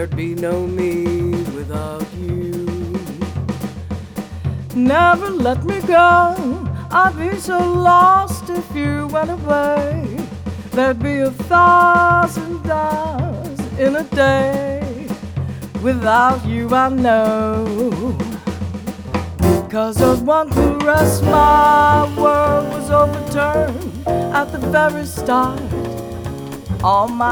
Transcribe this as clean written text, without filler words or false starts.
there'd be no me without you. Never let me go, I'd be so lost if you went away. There'd be 1,000 hours in a day without you, I know. Because of one caress, my world was overturned at the very start. All my